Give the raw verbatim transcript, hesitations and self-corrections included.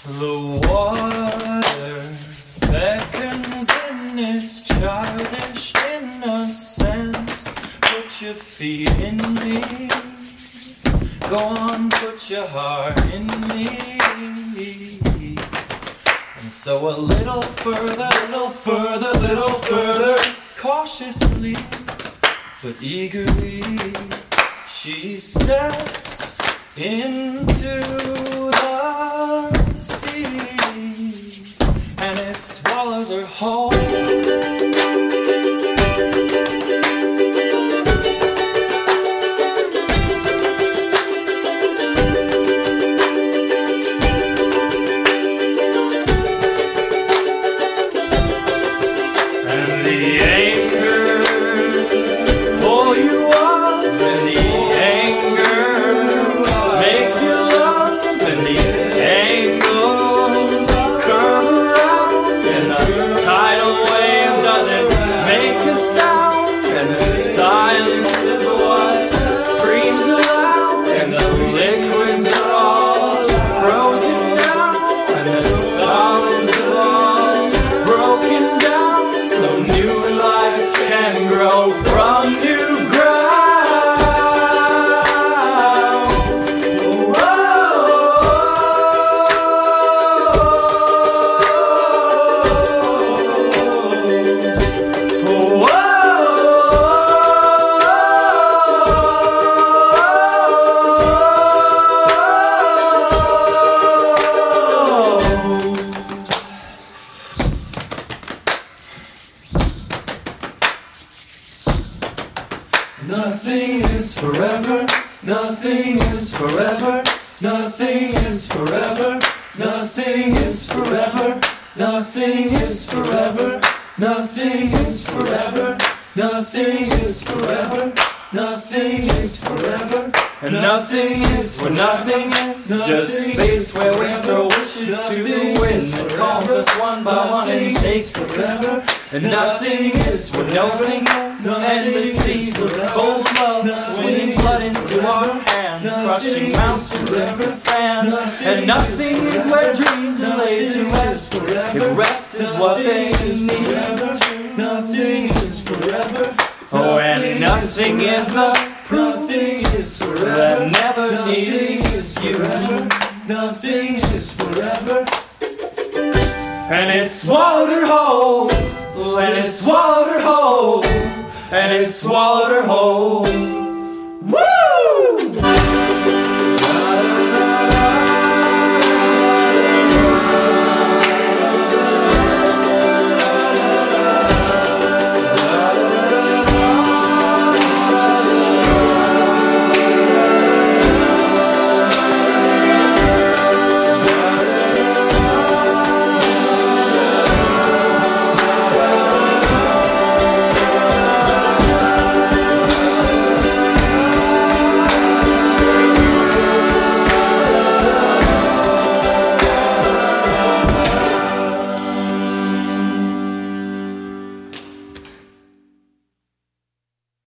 The water beckons in its childish innocence. Put your feet in me. Go on, put your heart in me. And so a little further, little further, little further, cautiously but eagerly, she steps into the sea, and it swallows her whole. From new ground. Whoa. Whoa. Nothing is forever, nothing is forever, nothing is forever, nothing is forever, nothing is forever, nothing is forever, nothing is forever, nothing is forever, and nothing is where nothing is, just space where we throw wishes to the wind that calms us one by one and takes us ever. And nothing is where nothing is, endless seas of cold love swinging blood into our hands, crushing mountains in the sand. And nothing is where dreams are laid to rest, if rest is what they need. Nothing is forever. Oh, and nothing is the proof that never needs you. Nothing is forever. And it swallowed her whole, and it swallowed her whole, and it swallowed her whole.